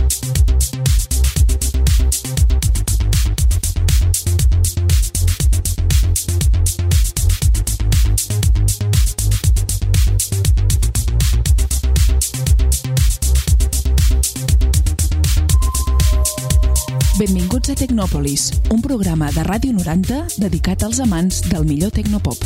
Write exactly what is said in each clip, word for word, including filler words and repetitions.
Benvinguts a Tecnòpolis, un programa de Ràdio noranta dedicat als amants del millor tecnopop.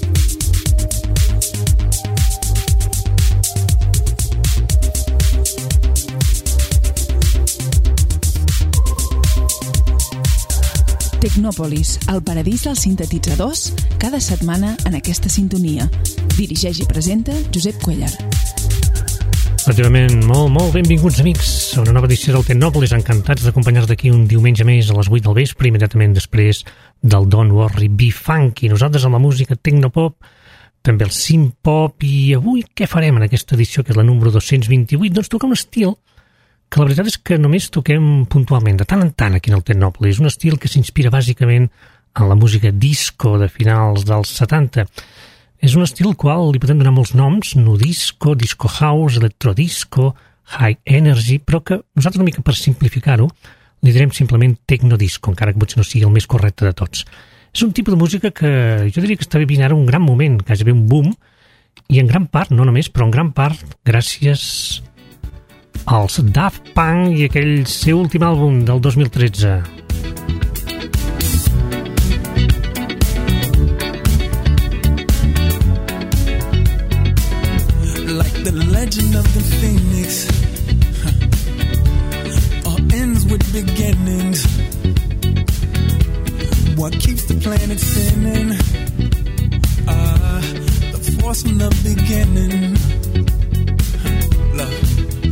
Tecnòpolis, el paradís dels sintetitzadors, cada setmana en aquesta sintonia. Dirigeix i presenta Josep Cuellar. Efectivament, molt, molt benvinguts, amics, a una nova edició del Tecnòpolis. Encantats d'acompanyar-vos d'aquí un diumenge més a les vuit del vespre, immediatament després del Don't Worry, Be Funky. Nosaltres amb la música tecnopop, també el synth-pop, i avui què farem en aquesta edició, que és la número dos-cents vint-i-vuit? Doncs tocar un estil que la veritat és que només toquem puntualment, de tant en tant aquí en el Tecnòpolis. Un estil que s'inspira bàsicament en la música disco de finals dels setanta. És un estil al qual li podem donar molts noms, nudisco, disco house, electrodisco, high energy, però que nosaltres una mica per simplificar-ho li direm simplement tecnodisco, encara que potser no sigui el més correcte de tots. És un tipus de música que jo diria que està vivint ara un gran moment, gairebé un boom, i en gran part, no només, però en gran part gràcies als Daft Punk i aquell seu últim àlbum del dos mil tretze. The legend of the phoenix huh. All ends with beginnings. What keeps the planet spinning? Uh, the force from the beginning. Huh. Love.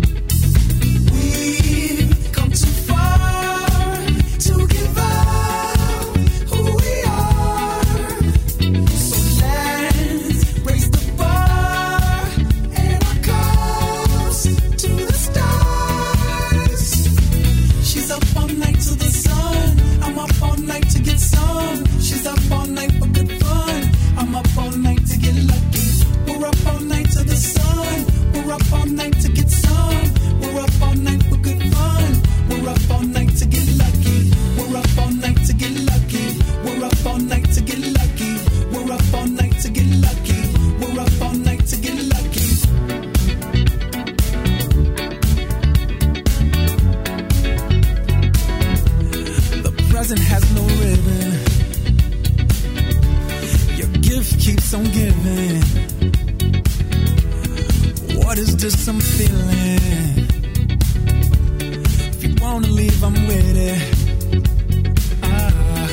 We've come too far to give up who we are. So let's raise the bar and our cups to the stars. She's up all night to the sun. I'm up all night to get some. She's up all night for good fun. I'm up all night to get lucky. We're up all night to the sun. We're up all night to get some. We're up all night for good fun. We're up all night to get lucky. We're up all night to get lucky. We're up all night to get lucky. We're up all night to get lucky. We're up all night to get lucky. The present has no ribbon. Your gift keeps on giving. What is this I'm feeling? If you wanna leave, I'm with it. Ah.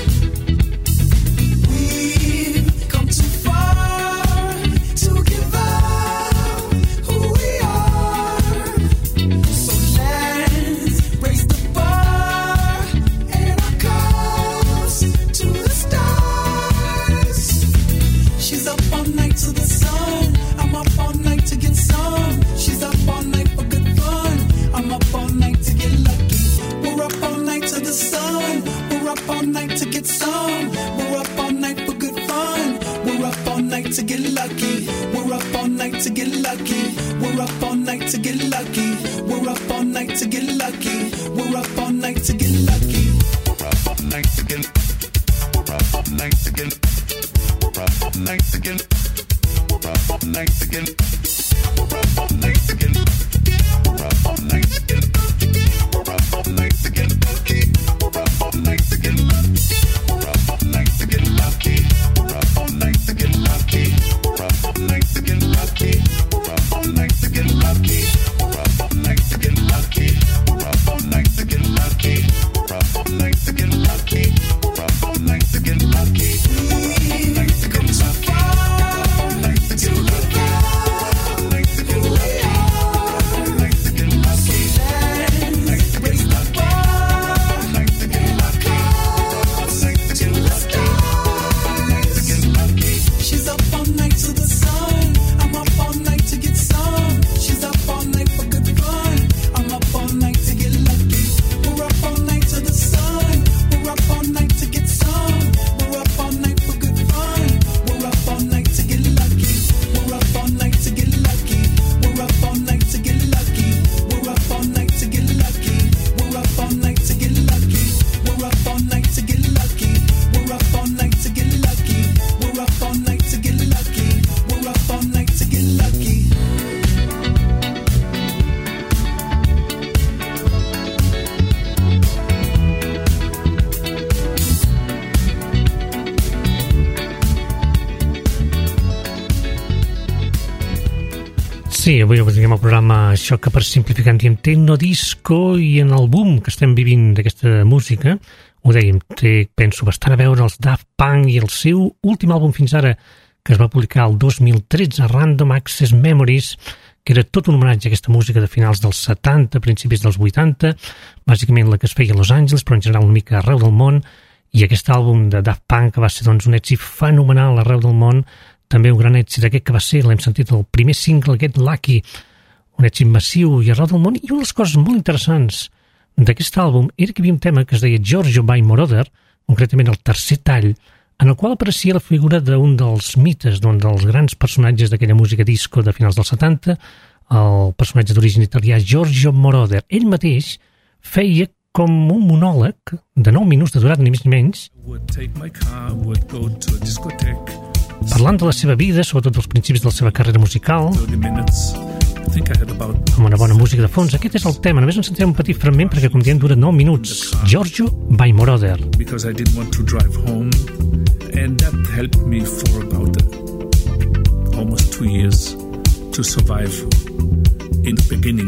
We've come too far to give up who we are. So let's raise the bar and our cups to the stars. She's up all night to the sun. I'm up all night to get some. She's up all night for good fun. I'm up all night to get lucky. We're up all night to the sun. We're up all night to get some. We're up all night for good fun. We're up all night to get lucky. We're up all night to get lucky. We're up all night to get lucky. We're up all night to get lucky. We're up all night to get lucky. We're up all night to get. We're up all night to get. We're up all night to get. We're up all night to get. We're up all night to get. We're up all night to get. We're up all night to get lucky. We're up all night to get lucky. We're up all night to get lucky. We're up all night to get lucky. We're up all night to get lucky. We're up all night to get lucky. We're up all night to get lucky. We're up all night to get lucky. We're up all night to get lucky. Sí, avui diguem el programa això que per simplificar en diem Tecnodisco, i en el boom que estem vivint d'aquesta música, ho dèiem, té, penso, bastant a veure els Daft Punk i el seu últim àlbum fins ara, que es va publicar el dos mil tretze, Random Access Memories, que era tot un homenatge a aquesta música de finals dels setanta, principis dels vuitanta, bàsicament la que es feia a Los Angeles, però en general una mica arreu del món, i aquest àlbum de Daft Punk, que va ser doncs, un èxit fenomenal arreu del món, també un gran èxit aquest que va ser, l'hem sentit, el primer single, Get Lucky, un èxit massiu i arreu del món, i una de les coses molt interessants d'aquest àlbum era que hi havia un tema que es deia Giorgio by Moroder, concretament el tercer tall, en el qual apareixia la figura d'un dels mites, d'un dels grans personatges d'aquella música disco de finals dels setanta, el personatge d'origen italià Giorgio Moroder. Ell mateix feia com un monòleg de nou minuts de durada, ni més ni menys, parlant de la seva vida, sobretot dels principis de la seva carrera musical, amb una bona música de fons. Aquest és el tema, només ens sentirem un petit fragment perquè, com diem, dura nou minuts. Giorgio by Moroder. Because I didn't want to drive home, and that helped me for about uh, almost two years to survive in the beginning.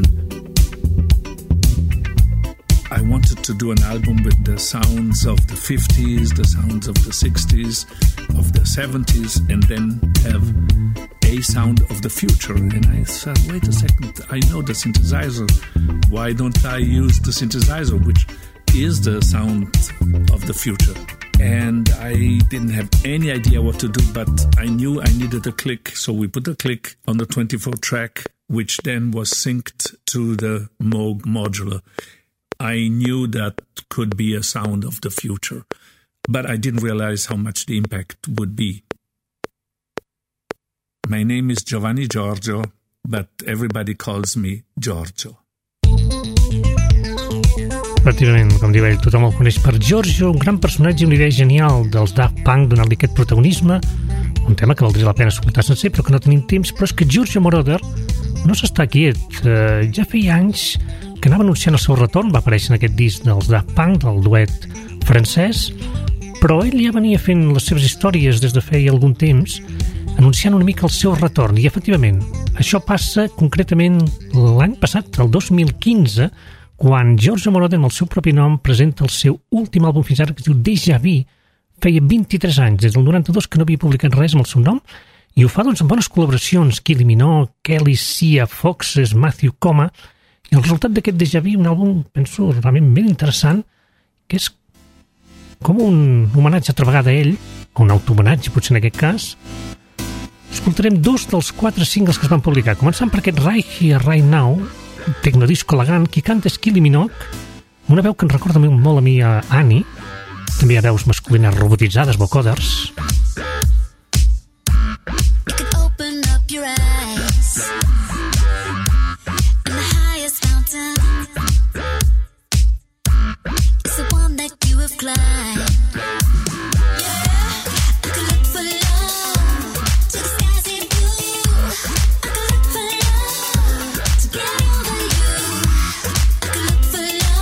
I wanted to do an album with the sounds of the fifties, the sounds of the sixties, of the seventies, and then have a sound of the future. And I said, wait a second, I know the synthesizer. Why don't I use the synthesizer, which is the sound of the future? And I didn't have any idea what to do, but I knew I needed a click. So we put a click on the twenty-four track, which then was synced to the Moog modular. I knew that could be a sound of the future, but I didn't realize how much the impact would be. My name is Giovanni Giorgio, but everybody calls me Giorgio. Pràcticament, com diu ell, tothom el coneix per Giorgio, un gran personatge i una idea genial dels Daft Punk, donant-li aquest protagonisme, un tema que valdria la pena escoltar sencer, però que no tenim temps. Però és que Giorgio Moroder no s'està quiet. Uh, ja feia anys que anava anunciant el seu retorn, va aparèixer en aquest disc dels Daft Punk, del duet francès, però ell ja venia fent les seves històries des de feia algun temps, anunciant una mica el seu retorn, i efectivament, això passa concretament l'any passat, el dos mil quinze, quan Giorgio Moroder, amb el seu propi nom, presenta el seu últim àlbum fins ara, que es diu Déjà Vu. Feia vint-i-tres anys, des del noranta-dos, que no havia publicat res amb el seu nom, i ho fa doncs amb bones col·laboracions, Kylie Minogue, Kelly Sia, Foxes, Matthew Coma, i el resultat d'aquest Déjà Vu, un àlbum, penso, realment ben interessant, que és com un homenatge altra vegada a ell, o un autohomenatge, potser en aquest cas. Escoltarem dos dels quatre singles que es van publicar, començant per aquest Right Here, Right Now, tecnodisco elegant, qui canta és Kylie Minogue, una veu que ens recorda molt a mi a Annie, també hi ha veus masculines robotitzades, vocoders.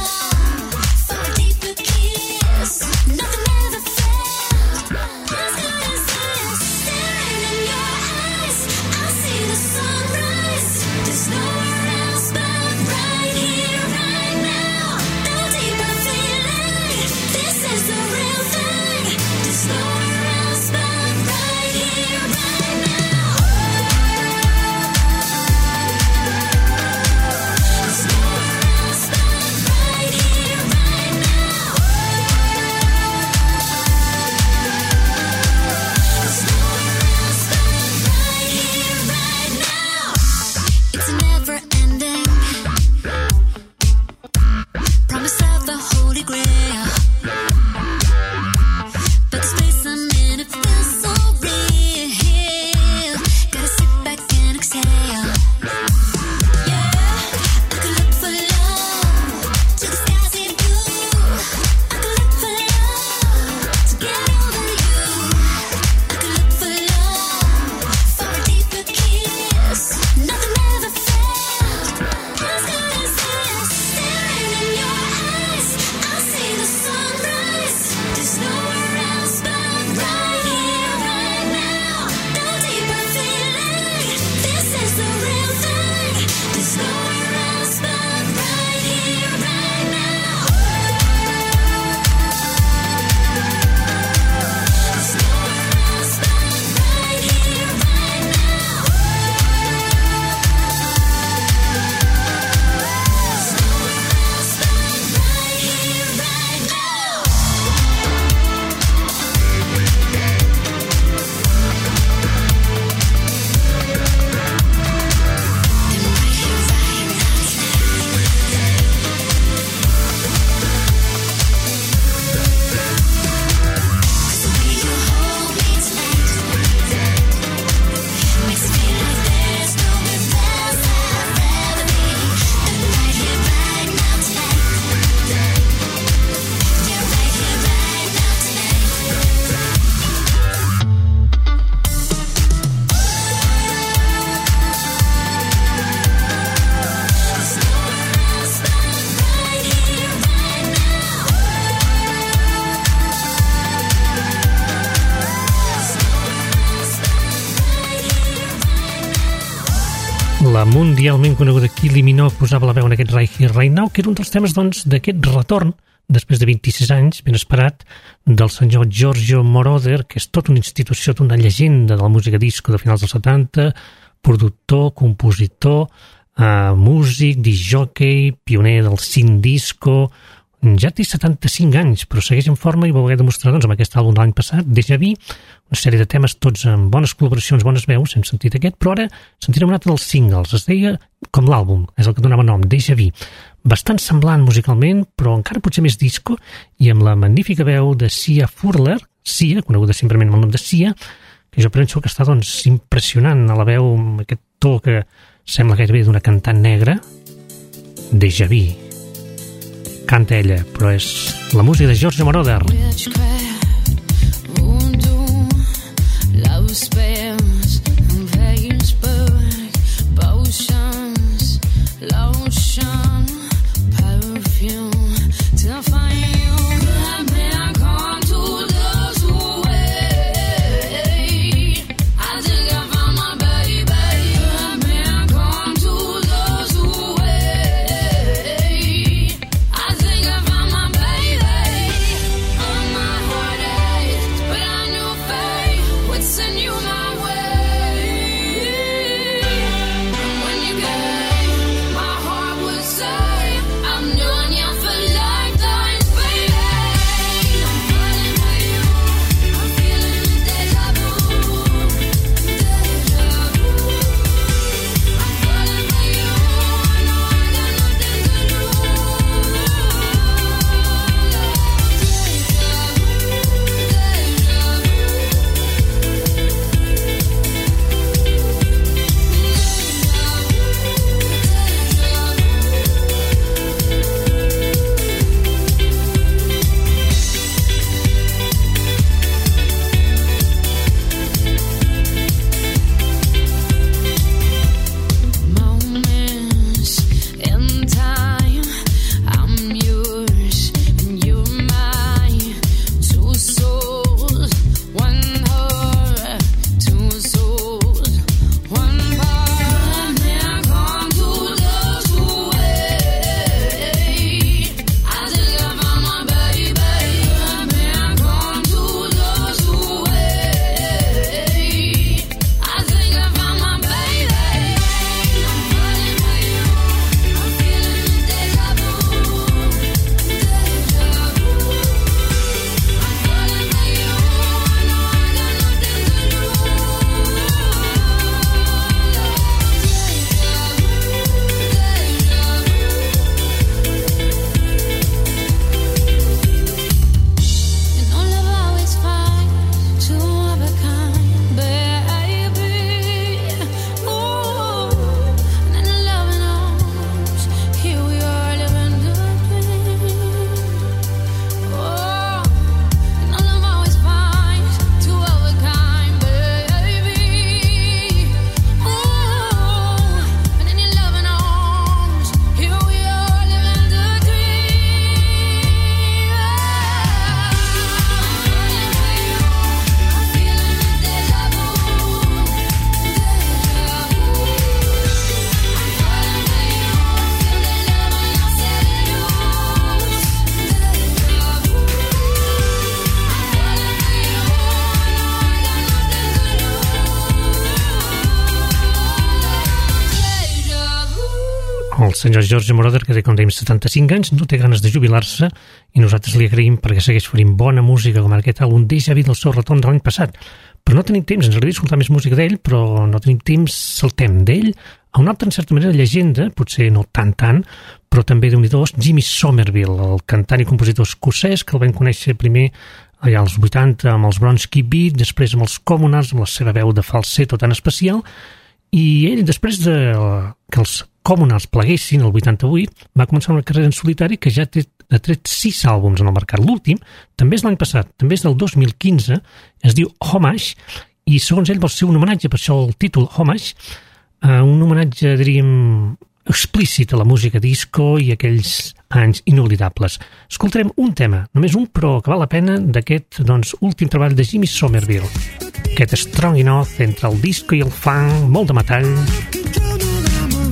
Nothing ever fails. la mundialment coneguda Kylie Minogue posava la veu en aquest Right Here, Right Now, que era un dels temes doncs, d'aquest retorn, després de vint-i-sis anys, ben esperat, del senyor Giorgio Moroder, que és tota una institució, tota una llegenda de la música disco de finals dels setanta, productor, compositor, eh, músic, disc-jockey, pioner del synth disco. Ja té setanta-cinc anys, però segueix en forma i va voler demostrar doncs, amb aquest àlbum de l'any passat, Déjà Vu, una sèrie de temes tots amb bones col·laboracions, bones veus, hem sentit aquest, però ara sentirem un altre dels singles, es deia com l'àlbum, és el que donava nom, Déjà Vu, bastant semblant musicalment, però encara potser més disco, i amb la magnífica veu de Sia Furler, Sia, coneguda simplement amb el nom de Sia, que jo penso que està doncs, impressionant a la veu, amb aquest to que sembla gairebé d'una cantant negra, Déjà Vu. Canta ella, però és la música de Giorgio Moroder. Witchcraft, voodoo, love spells, Vegasburg, potions, lotion, perfume, to find you. Good man come to those who wait. I think I found my baby. Good man come to those who wait. I think I found my baby. On my heart aches, but I knew fate would send you my way. And when you came, my heart would say, I'm knowing you for lifetimes, baby. I'm falling for you. I'm feeling the deja vu, deja vu. I'm falling for you. I know I got nothing to lose. Moments in time, I'm yours and you're mine. Two souls, one heart. Two souls, one part. Now come to those who wait. I think I found my baby. Now come to those who wait. I think I found my baby. I'm falling for you. I'm feeling the deja vu, deja vu. I'm falling for you. I know I got nothing to lose. You know love always finds two of a kind, baby. Ooh, and in loving arms, here we are living the dream. Oh, you know love always finds two of a kind, baby. Ooh, and in your loving arms, here we are living the dream. I'm feeling the deja vu, deja vu. I'm falling for you. Feel the love when I set it loose, deja vu. I'm falling for you. I know I got nothing to lose, deja vu. El senyor Giorgio Moroder, que té, com dèiem, setanta-cinc anys, no té ganes de jubilar-se i nosaltres li agraïm perquè segueix fent bona música com aquest àlbum Déjà Vu del seu retorn de l'any passat. Però no tenim temps, ens agradaria escoltar més música d'ell, però no tenim temps, saltem d'ell a una altra, en certa manera, llegenda, potser no tant tant, però també déu-n'hi-do, Jimmy Somerville, el cantant i compositor escocès, que el vam conèixer primer allà als vuitanta amb els Bronski Beat, després amb els Commoners, amb la seva veu de falsetto tan especial, i ell, després de que els Commoners pleguessin, el vuitanta-vuit, va començar una carrera en solitari que ja té, ha tret sis àlbums en el mercat. L'últim també és l'any passat, també és del dos mil quinze, es diu Homage, i segons ell vol ser un homenatge, per això el títol Homage, eh, un homenatge, diríem, explícit a la música disco i aquells anys inoblidables. Escoltarem un tema, només un, però que val la pena, d'aquest doncs, últim treball de Jimmy Somerville. Aquest Strong Enough entre el disco i el funk, molt de metall.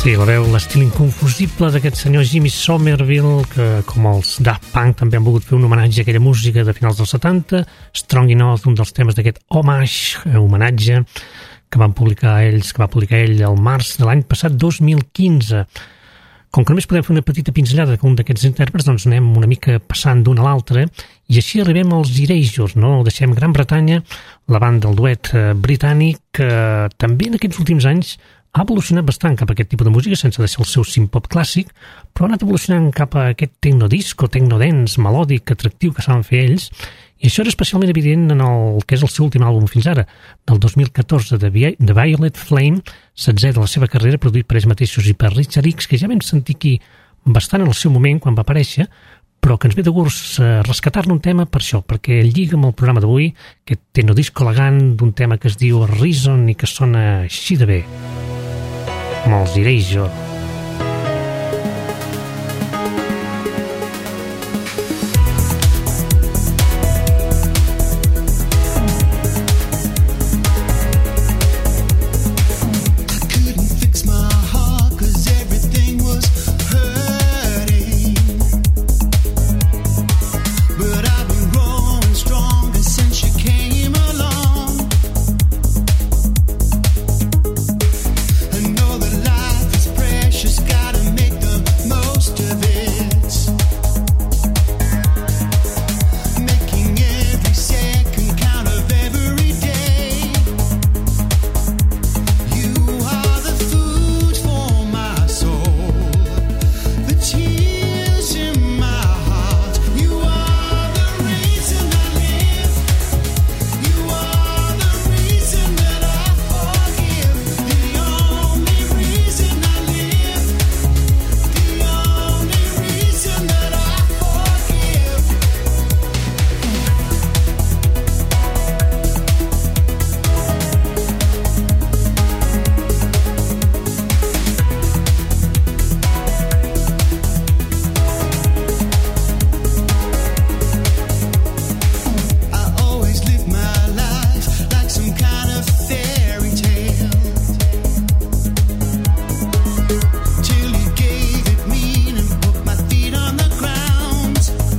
Sí, la veu, l'estil inconfusible d'aquest senyor Jimmy Somerville, que com els Daft Punk també han volgut fer un homenatge a aquella música de finals dels setanta, Strong Enough, un dels temes d'aquest homage, eh, homenatge, que van publicar ells, que va publicar ell al març de l'any passat dos mil quinze. Com que només podem fer una petita pinzellada d'un d'aquests intèrprets, doncs anem una mica passant d'un a l'altre, i així arribem als Erasures, no? Deixem Gran Bretanya, la banda del duet eh, britànic, que també en aquests últims anys ha evolucionat bastant cap a aquest tipus de música, sense deixar el seu synth-pop clàssic, però ha anat evolucionant cap a aquest tecnodisco, tecnodance, melòdic, atractiu que saben fer ells, i això era especialment evident en el que és el seu últim àlbum fins ara, del dos mil catorze, de The Violet Flame, setzè de la seva carrera, produït per ells mateixos i per Richard X, que ja vam sentir aquí bastant en el seu moment, quan va aparèixer, però que ens ve de gust eh, rescatar-ne un tema per això, perquè lliga amb el programa d'avui, aquest tecnodisco elegant d'un tema que es diu Reason i que sona així de bé. Amb els Erasure. Couldn't fix my heart 'cause everything was hurting. But I've been growing stronger since you came along. I know that life is precious, gotta make the most of it. Making every second count of every day. You are the food for my soul, the tears in my heart. You are the reason I live. You are the reason that I forgive. The only reason I live. The only reason that I forgive. I always live my life like some kind of fairy tale, till you gave it meaning, put my feet on the ground.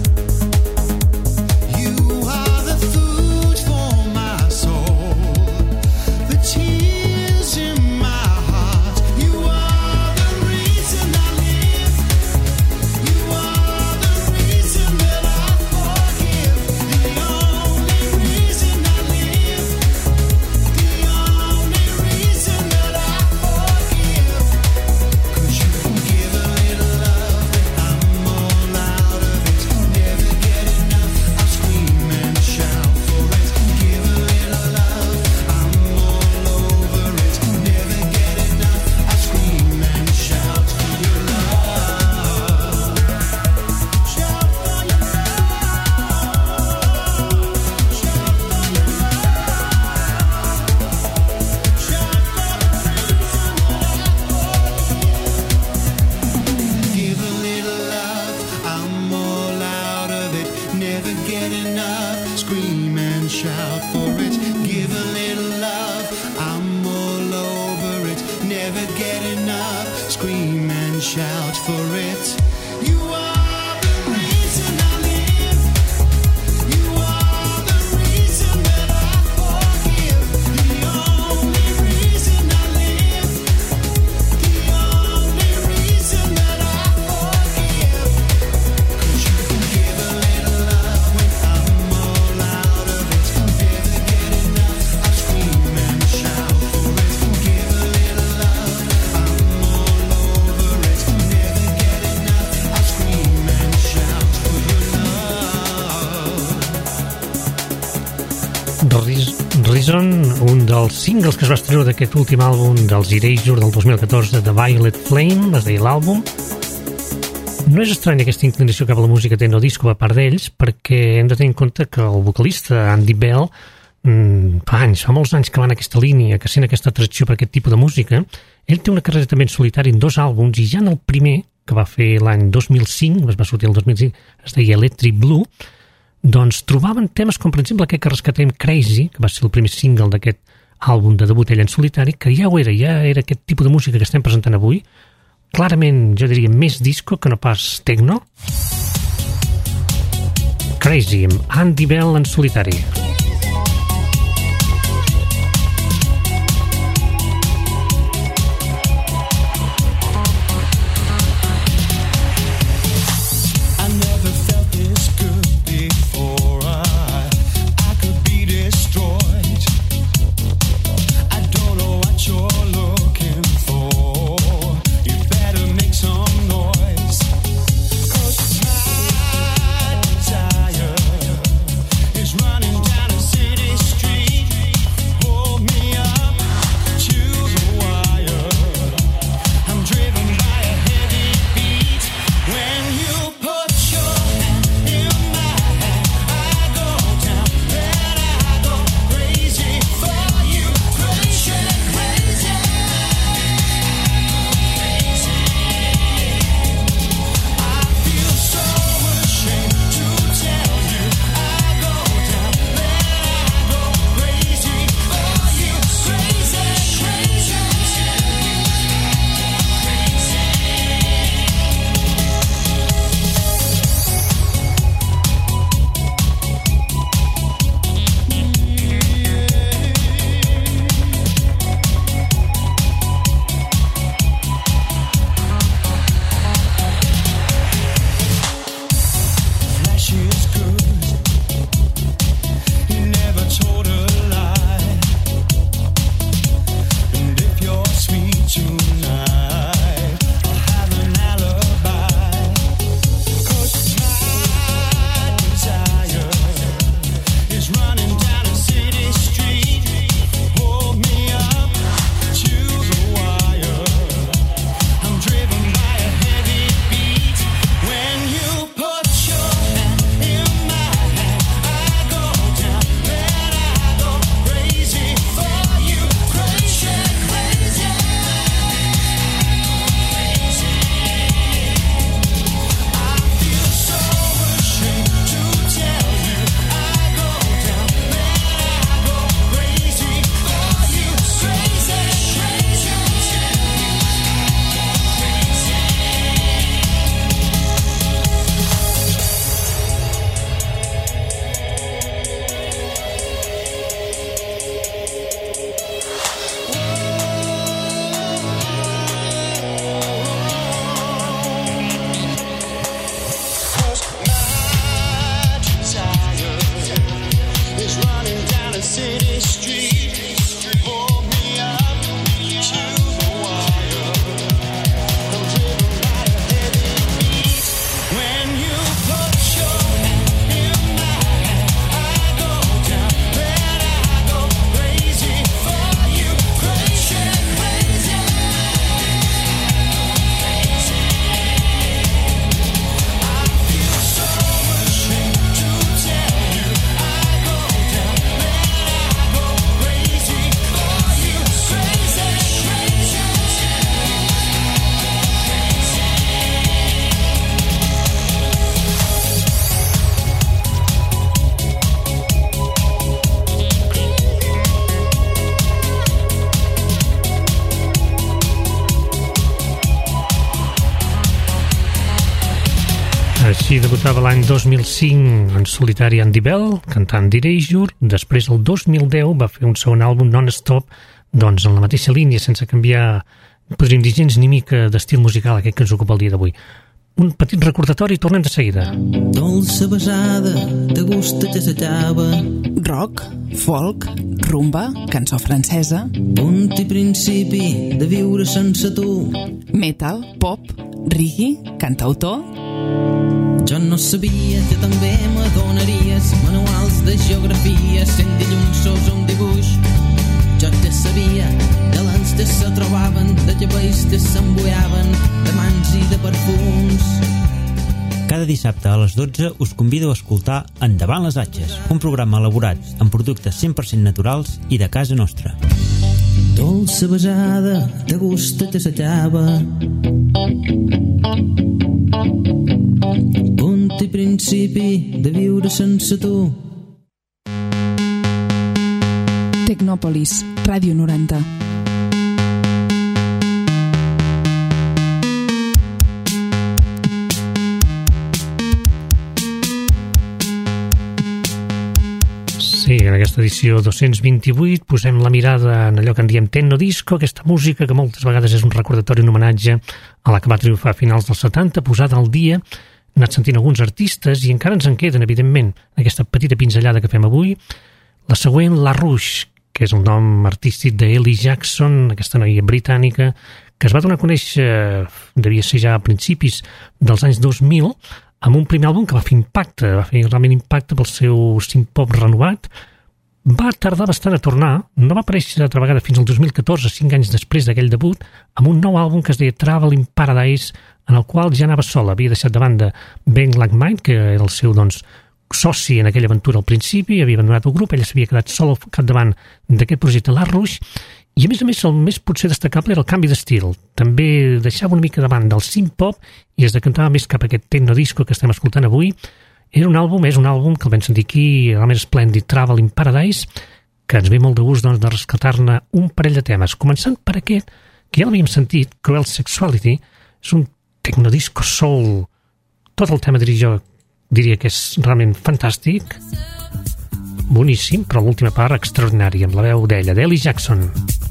You are the food for my soul, the tears in my heart. You are the reason I live. You are the reason that I forgive. The only reason I live. The only reason that I forgive. 'Cause you can give a little love and I'm all out of it. Never get enough, I'll scream and shout for it. Give a little love, I'm all over it. Never get enough, I'll scream and shout for your love. Shout for your Give a little love, I'm all out of it. Never get enough, scream and shout for it. Give a little love, I'm all over it. Never get enough, scream and shout for it. You are the reason I live. You are the reason that I forgive. The only reason I live. The only reason that I forgive. 'Cause you can give a little love when I'm all out of it. Never get enough, I'll scream and shout for it. Give a little love, I'm all over it. Never get enough, I'll scream and shout for your love. Reas- Reason, un dels singles que es va estreure d'aquest últim àlbum dels Erasure del dos mil catorze, The Violet Flame, es deia l'àlbum. No és estrany aquesta inclinació cap a la música tecnodisco a part d'ells, perquè hem de tenir en compte que el vocalista Andy Bell mm, fa anys, fa molts anys que va en aquesta línia, que sent aquesta atracció per aquest tipus de música. Ell té una carrera també en solitari en dos àlbums, i ja en el primer, que va fer l'any dos mil cinc, es va sortir el dos mil cinc, es deia Electric Blue, doncs trobaven temes com, per exemple, aquest que rescatem, Crazy, que va ser el primer single d'aquest àlbum de debut ell en solitari, que ja ho era, ja era aquest tipus de música que estem presentant avui, clarament, jo diria, més disco que no pas techno. Crazy, amb Andy Bell en solitari. I never felt this good before. I, I could be destroyed. I don't know what you're looking for. You better make some noise. 'Cause my desire is running down a city street. Hold me up to the wire. I'm driven by a heavy beat. When you put your hand in my hand, I go down, then I go crazy for you. Crazy, crazy, crazy. I feel so ashamed to tell you. I go down, then I go crazy for you. Crazy, crazy, Flash is good. He never told a lie. And if you're sweet tonight, I'll have an alibi. 'Cause my desire is running down a city street. Hold me up to the wire. I'm driven by a heavy beat. When you put your hand in my hand, I go down, then I go crazy for you. Crazy, crazy, crazy. I feel so ashamed to tell you. I go down, then I go crazy for you. Crazy, crazy, Cause my desire is running down a city street. Hold me up to the wire. I'm driven by a heavy beat. When you put your hand in my hand, I go down, then I go crazy for you. Crazy, crazy, crazy. I feel so ashamed to tell you. I go down, then I go crazy for you. Crazy, crazy, Així debutava l'any dos mil cinc en solitari Andy Bell, cantant d'Erasure. Després, el dos mil deu, va fer un segon àlbum non-stop, doncs en la mateixa línia, sense canviar, podríem dir, gens ni mica d'estil musical, aquest que ens ocupa el dia d'avui. Un petit recordatori i tornem de seguida. Dolça besada, de gust t'assetjava. Rock, folk, rumba, cançó francesa, Punt i principi de viure sense tu. metal, pop, reggae, cantautor. Jo no sabia que també m'adonaries manuals de geografia sent dilluns sos un dibuix. Jo ja sabia de lents que se trobaven, de llavells que s'embuiaven, de mans i de perfums. Cada dissabte a les dotze us convido a escoltar Endavant les Atxes, un programa elaborat amb productes cent per cent naturals i de casa nostra. Dolça besada, de gust t'assetjava. Punt i principi de viure sense tu. Tecnòpolis, Ràdio noranta. Sí, en aquesta edició dos-cents vint-i-vuit posem la mirada en allò que en diem techno disco, aquesta música que moltes vegades és un recordatori, un homenatge a la que va triomfar a finals dels setanta, posada al dia. Hem anat sentint alguns artistes i encara ens en queden, evidentment, aquesta petita pinzellada que fem avui. La següent, La Rouge, que és el nom artístic d'Ellie Jackson, aquesta noia britànica, que es va donar a conèixer, devia ser ja a principis dels anys dos mil, amb un primer àlbum que va fer impacte, va fer realment impacte pel seu synth-pop renovat. Va tardar bastant a tornar, no va aparèixer altra vegada fins al dos mil catorze, cinc anys després d'aquell debut, amb un nou àlbum que es deia Travel in Paradise, en el qual ja anava sola, havia deixat de banda Ben Blackmine, que era el seu doncs, soci en aquella aventura al principi, havia abandonat el grup, ella s'havia quedat sola al capdavant d'aquest projecte La Rouge, i a més a més el més potser destacable era el canvi d'estil. També deixava una mica davant del synth-pop i es decantava més cap a aquest techno-disco que estem escoltant avui. Era un àlbum, és un àlbum que el vam sentir aquí, realment esplèndid, Travel in Paradise, que ens ve molt de gust doncs, de rescatar-ne un parell de temes. Començant per aquest, que ja l'havíem sentit, Cruel Sexuality, és un techno-disco soul. Tot el tema diria jo, diria que és realment fantàstic, boníssim, però l'última part extraordinària, amb la veu d'ella, d'Ellie Jackson.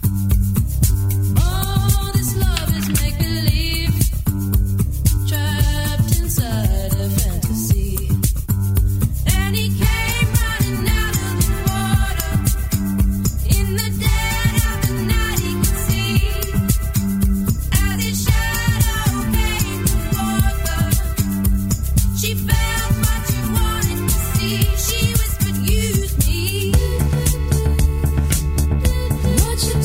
All this love is make-believe, trapped inside a fantasy. And he came running out of the water. In the dead of the night he could see, as his shadow came toward her. She felt what she wanted to see. She whispered, "Use me." What you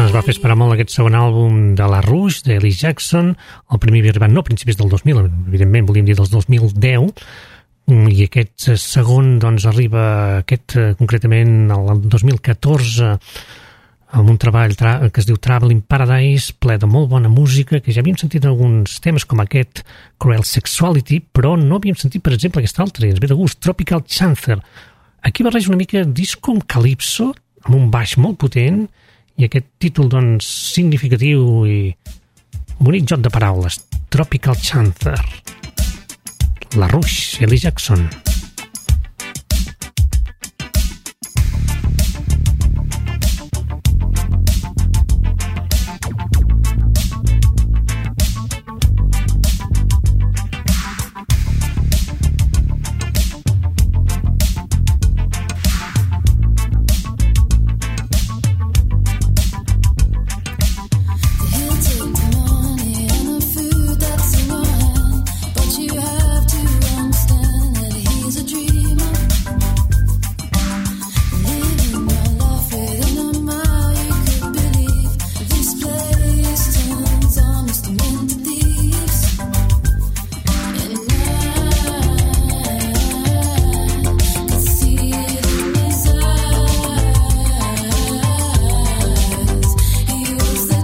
es va fer esperar molt aquest segon àlbum de La Rouge, d'Ellie Jackson. El primer havia arribat no a principis del dos mil, evidentment volíem dir dels dos mil deu, i aquest segon doncs arriba aquest eh, concretament el dos mil catorze amb un treball tra- que es diu Traveling Paradise, ple de molt bona música, que ja havíem sentit alguns temes com aquest Cruel Sexuality, però no havíem sentit, per exemple, aquest altre, ens ve de gust, Tropical Chancer. Aquí barreja una mica disco amb calypso, amb un baix molt potent, i aquest títol, doncs, significatiu i bonic joc de paraules, Tropical Chancer. La Rouge, Ellie Jackson. He'll take the money and the food that's in your hand, but you have to understand that he's a dreamer. Living your life within a mile, you could believe this place turns honest men to thieves. And I could see it in his eyes. He was the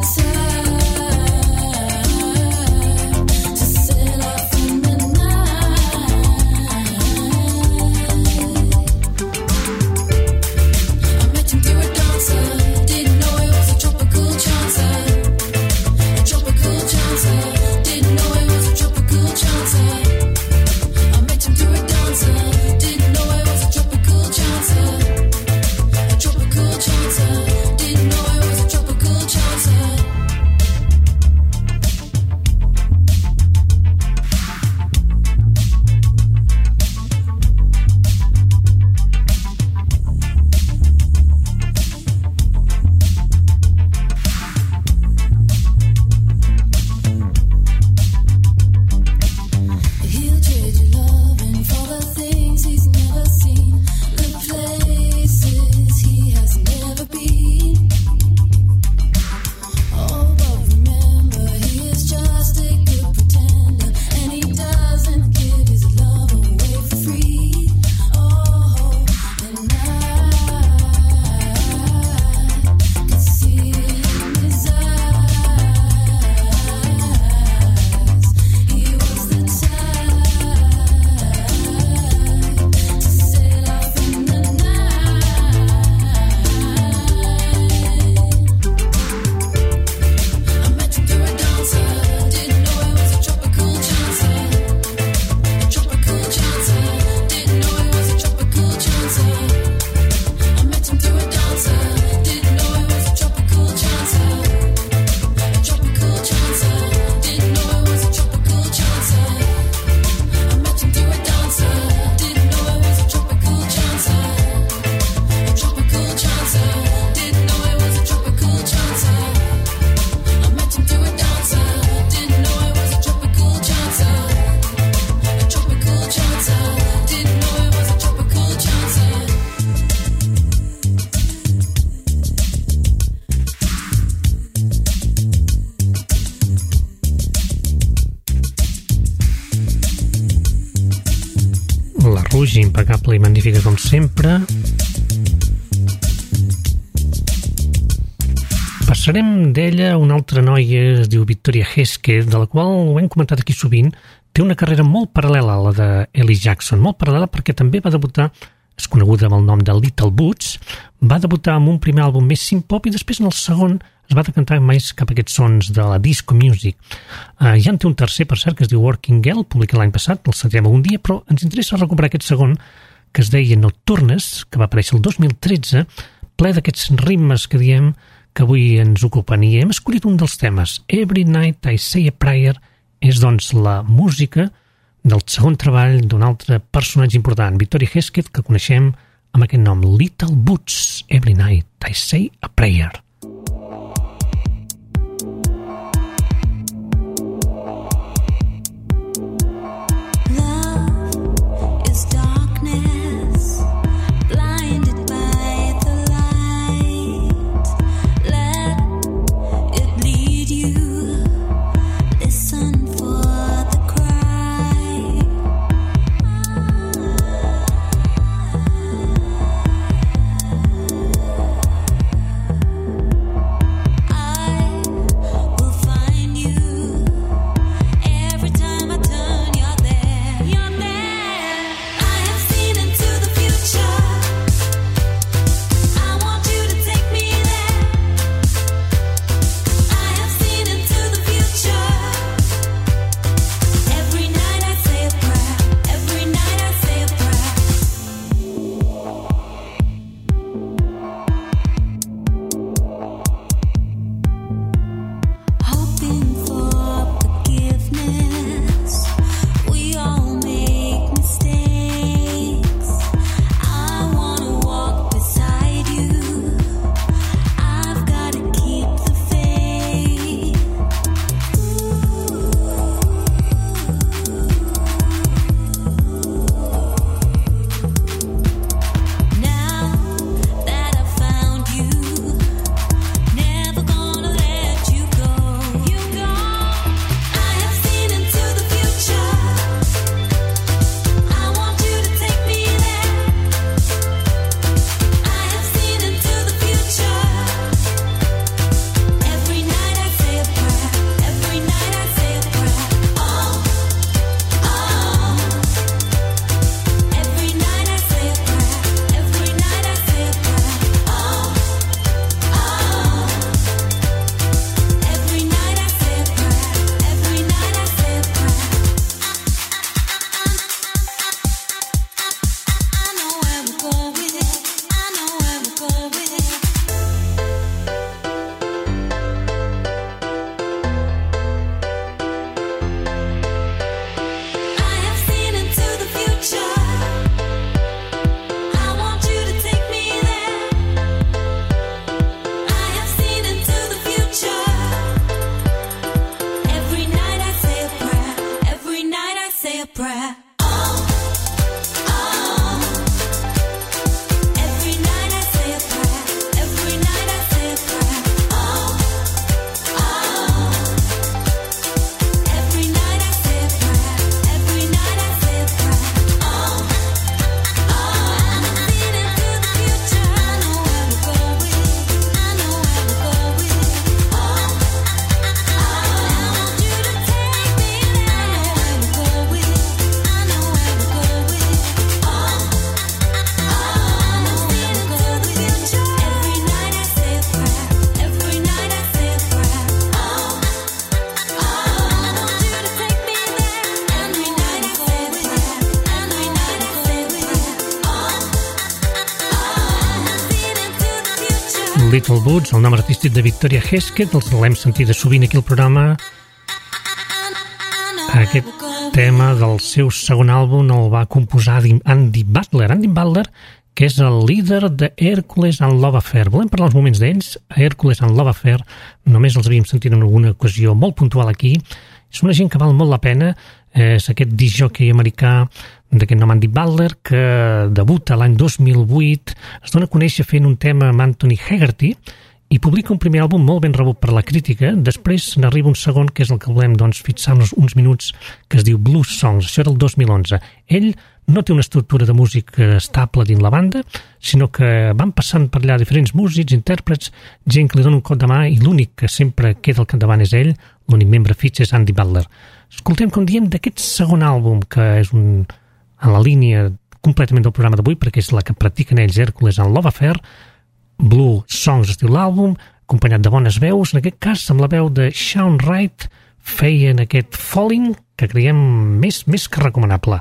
type to sail off in the night. I met him through a dancer, didn't know he was a tropical chancer. A tropical chancer, didn't know he was a tropical chancer. I met him through a dancer, didn't know he was a tropical chancer. A tropical chancer, didn't know he was a tropical chancer. He'll trade your loving for the things he's never seen, the places he has never been. Oh, but remember, he is just a good pretender, and he doesn't give his love away for free. Oh, and I could see it in his eyes. He was the type to sail off in the night. I met him through a dancer, didn't know he was a tropical chancer. A tropical chancer, didn't know he was a tropical chancer. I met him through a dancer, didn't know he was a tropical chancer. A tropical chancer, didn't know he was a tropical chancer. I met him through a dancer, didn't know he was a tropical chancer. A tropical chancer, didn't know he was a tropical chancer. I met him through a dancer, didn't know he was a tropical chancer. A tropical chancer, didn't know he was a tropical chancer. La Rouge, impecable i magnífica com sempre. Passarem d'ella a una altra noia, es diu Victoria Hesketh, de la qual ho hem comentat aquí sovint, té una carrera molt paral·lela a la de Ellie Jackson, molt paral·lela perquè també va debutar, és coneguda amb el nom de Little Boots, va debutar amb un primer àlbum més synth-pop i després en el segon es va decantar més cap a aquests sons de la disco music. Uh, ja en té un tercer, per cert, que es diu Working Girl, publicat l'any passat, el sentirem algun dia, però ens interessa recuperar aquest segon, que es deia Nocturnes, que va aparèixer el dos mil tretze, ple d'aquests ritmes que diem que avui ens ocupen. I hem escollit un dels temes, Every Night I Say a Prayer, és doncs la música del segon treball d'un altre personatge important, Victoria Hesketh, que coneixem amb aquest nom, Little Boots, Every Night I Say a Prayer. Love is darkness, blinded by the light. Let Little Boots, el nom artístic de Victoria Hesketh, els l'hem sentit sovint aquí al programa. Aquest tema del seu segon àlbum el va composar Andy Butler. Andy Butler, que és el líder de Hercules and Love Affair. Volem parlar uns moments d'ells. A Hercules and Love Affair només els havíem sentit en alguna ocasió molt puntual aquí. És una gent que val molt la pena. És aquest disc-jockey americà d'aquest nom Andy Butler, que debuta l'any dos mil vuit, es dona a conèixer fent un tema amb Anthony Hegarty i publica un primer àlbum molt ben rebut per la crítica. Després n'arriba un segon, que és el que volem doncs, fixar-nos uns minuts, que es diu Blues Songs. Això era el dos mil onze. Ell no té una estructura de música estable dins la banda, sinó que van passant per allà diferents músics, intèrprets, gent que li dona un cop de mà, i l'únic que sempre queda al capdavant és ell, l'únic membre fix és Andy Butler. Escoltem, com diem, d'aquest segon àlbum, que és un, en la línia completament del programa d'avui, perquè és la que practiquen ells, Hercules and Love Affair. Blue Songs es diu l'àlbum, acompanyat de bones veus, en aquest cas amb la veu de Shaun Wright, feien aquest Falling, que creiem més, més que recomanable.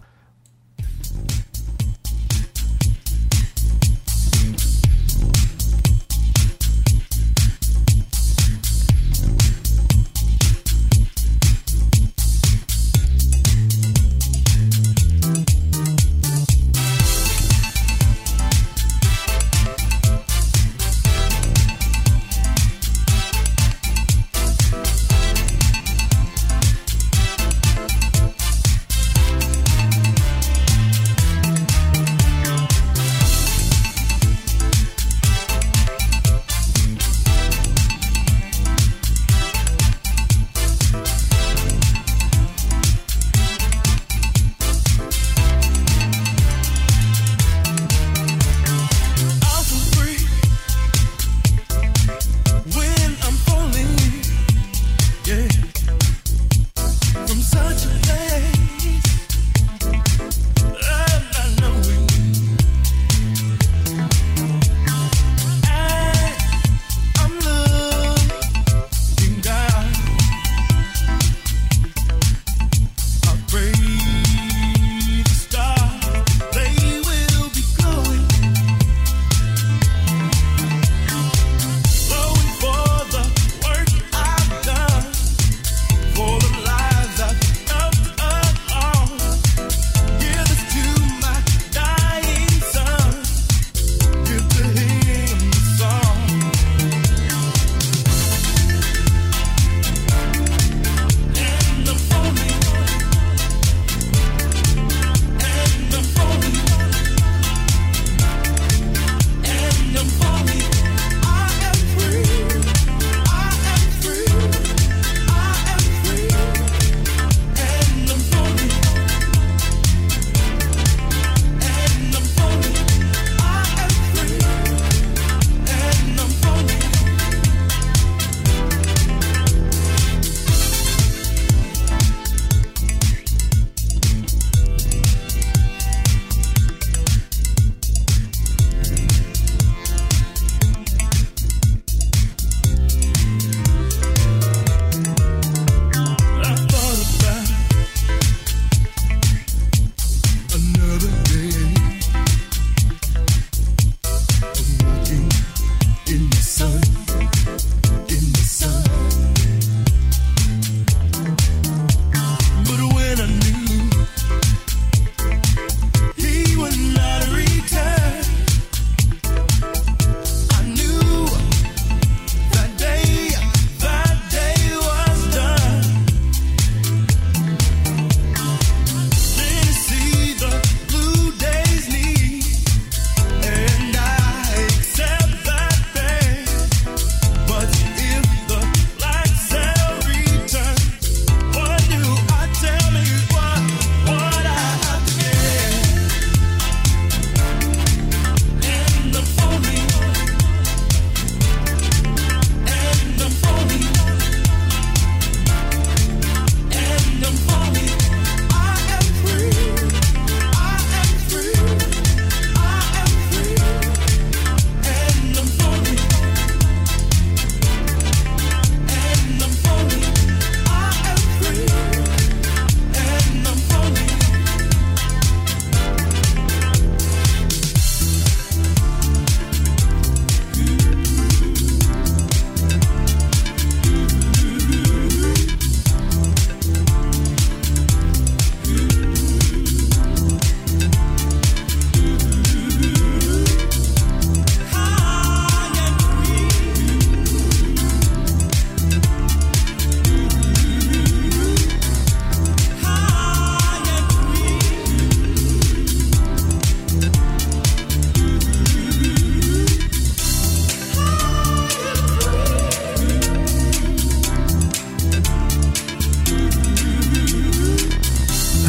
For the lives I've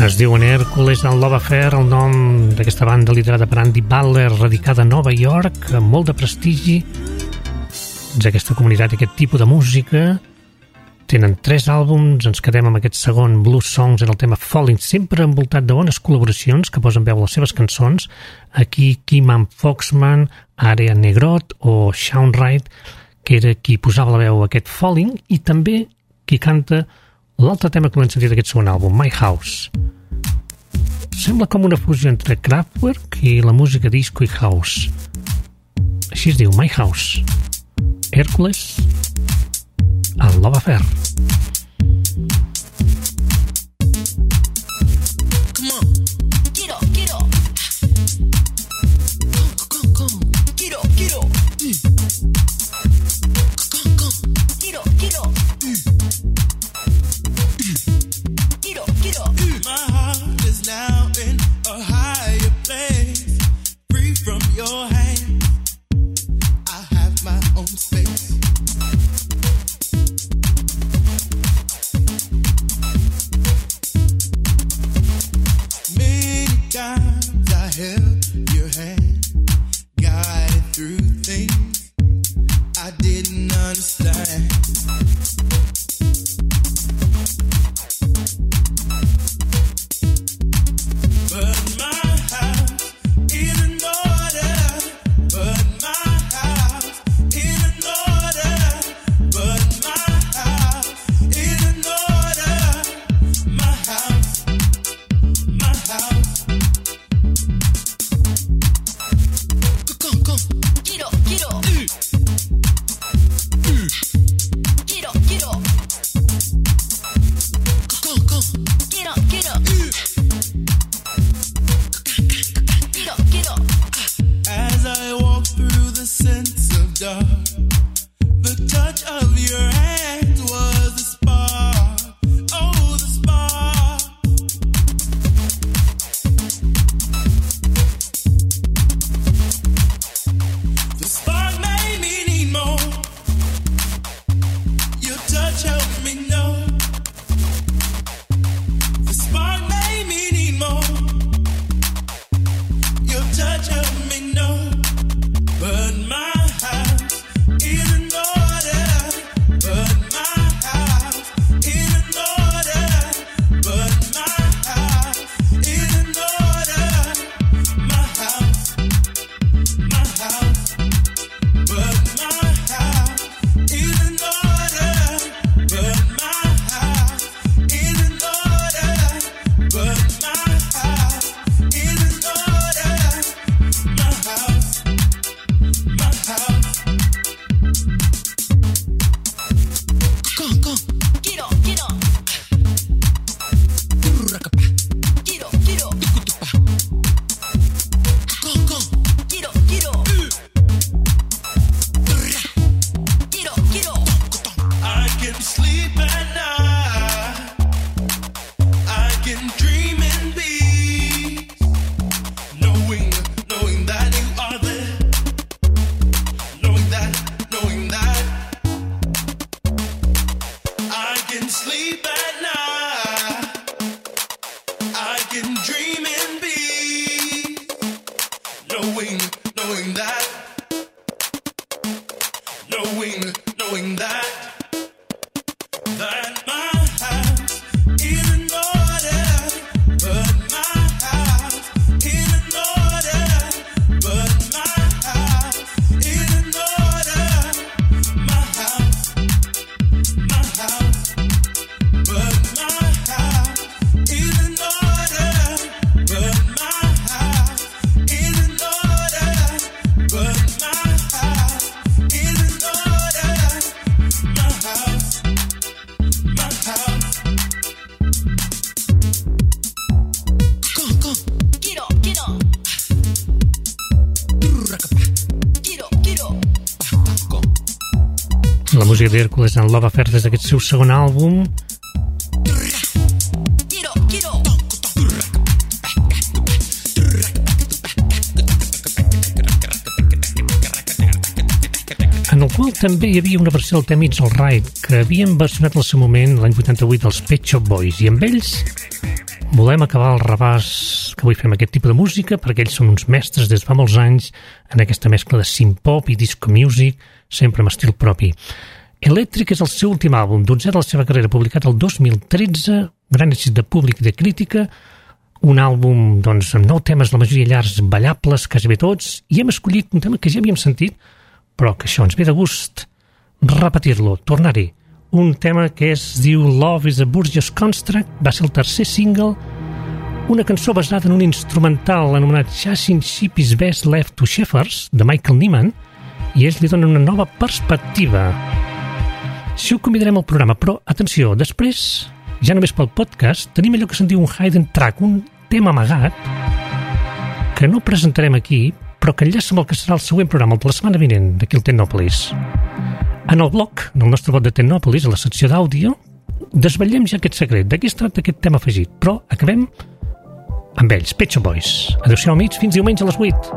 Es diuen Hércules and Love Affair, el nom d'aquesta banda liderada per Andy Butler, radicada a Nova York, amb molt de prestigi. D'aquesta comunitat, aquest tipus de música. Tenen tres àlbums, ens quedem amb aquest segon, Blues Songs, en el tema Falling, sempre envoltat de bones col·laboracions que posen veu a les seves cançons. Aquí Kim Foxman, Area Negrot o Shaun Wright, que era qui posava la veu a aquest Falling, i també qui canta l'altre tema que l'hem sentit d'aquest segon àlbum, My House. Sembla com una fusió entre Kraftwerk i la música disco i house. Així es diu, My House. Hércules and Love Affair. Come on, get up, get up. Come, come, come, get up, get up. Mm. Come, come, get up, get up. Mm. Get up, get up. Mm. My heart is now in a higher place, free from your hands. I have my own space. Times I held your hand, guided through things I didn't understand. But my house is in order. But my house is in order. But my house is in order. My house, my house. Get up, get up. Mm. Mm. Get up, get up. Go, go. Get up, get up. Mm. Get up, get up. As I walk through the sense of dark, the touch of your hand was the spark. Oh, the spark. The spark made me need more. Your touch helped me know. The spark made me need more. Your touch helped me know. But my house is in order. But my house is in order. But my house is in order. My house, my house. But my house is in order. But my house is in order. But my house is in order. My house, my house. Come, come, get up, get up. Get up, get up. Come, come, get up, get up. Get up, get up. I can sleep at night. I can dream in peace, knowing, knowing that you are there. Knowing that, knowing that. I can sleep at night. I can dream in peace, knowing, knowing that. Knowing, knowing that, that my house is in order. But my house is in order. But my house is in order. My house, my house. But my house is in order. But my house is in order. But my house is in order. My house, my house. Come, come, get up, get up. Get up, get up. La música d'Hércules and Love Affair des d'aquest seu segon àlbum. Get up, get up. En el qual també hi havia una versió del tema It's Alright, que havien versionat al seu moment l'any vuitanta-vuit els Pet Shop Boys, i amb ells volem acabar el rebàs que avui fem aquest tipus de música perquè ells són uns mestres des de fa molts anys en aquesta mescla de synth-pop i disco music, sempre amb estil propi. Electric és el seu últim àlbum, dotzè de la seva carrera, publicat el dos mil tretze, gran èxit de públic i de crítica, un àlbum doncs, amb nou temes, la majoria llargs, ballables, quasi bé tots, i hem escollit un tema que ja havíem sentit, però que això ens ve de gust repetir-lo, tornar-hi. Un tema que es diu Love is a Bourgeois Construct, va ser el tercer single, una cançó basada en un instrumental anomenat Chasing Sheep is Best Left to Shepherds, de Michael Nyman, i ells li donen una nova perspectiva. Si ho convidarem al programa, però, atenció, després, ja només pel podcast, tenim allò que se'n diu un hidden track, un tema amagat, que no presentarem aquí, però que enllaça amb el que serà el següent programa, el de la setmana vinent, d'aquí al Technopolis. En el blog, en el nostre blog de Technopolis, a la secció d'àudio, desvetllem ja aquest secret, de què es tracta aquest tema afegit, però acabem amb ells, Pet Shop Boys. Adéu-siau, amics, fins diumenge a les vuit.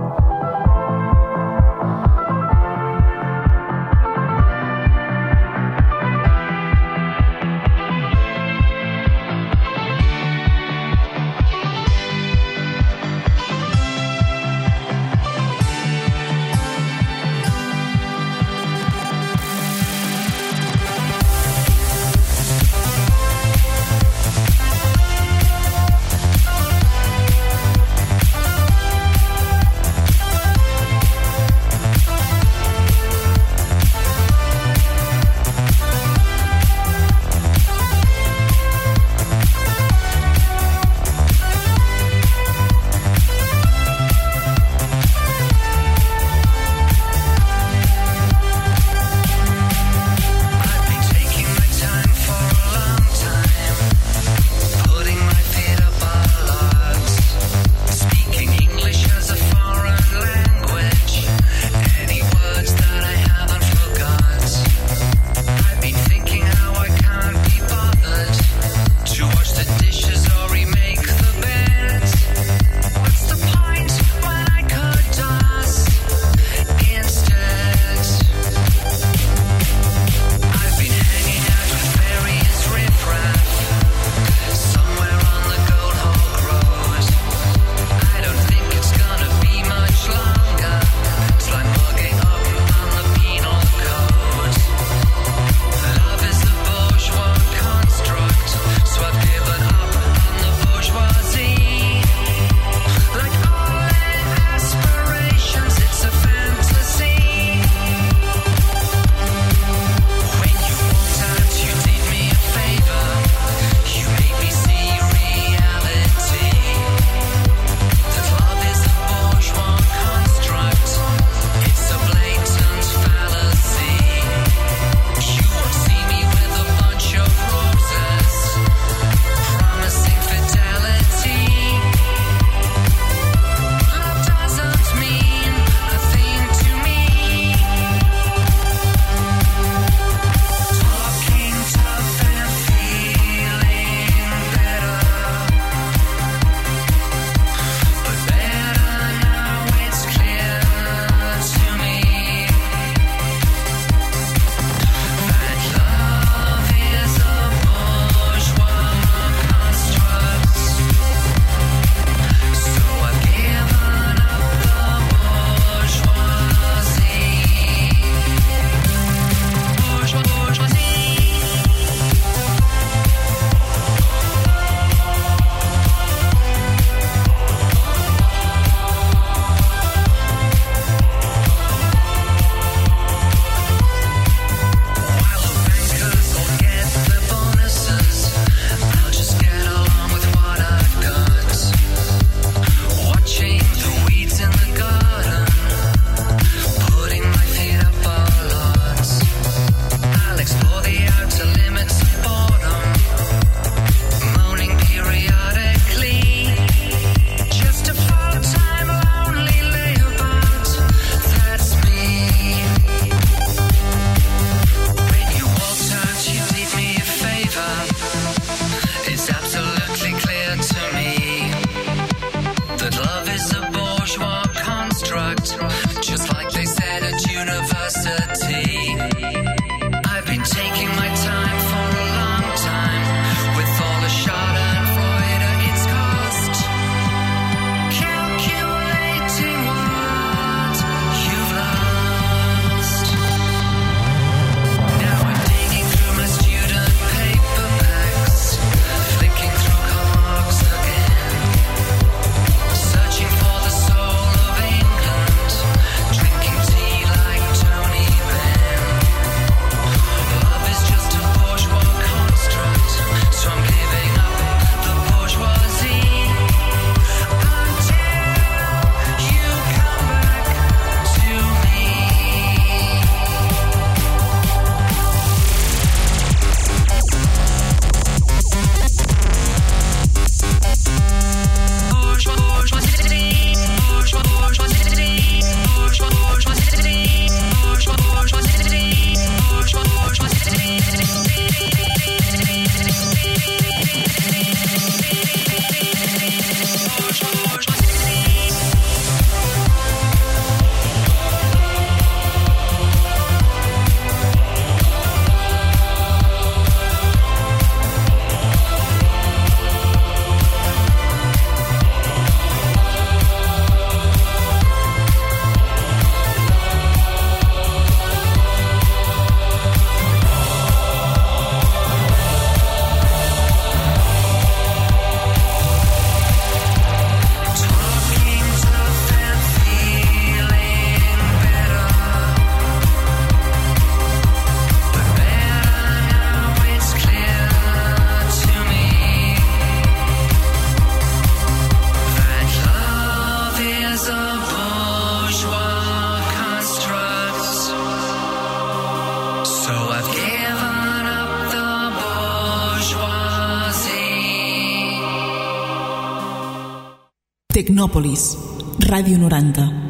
Tecnòpolis, Ràdio noranta.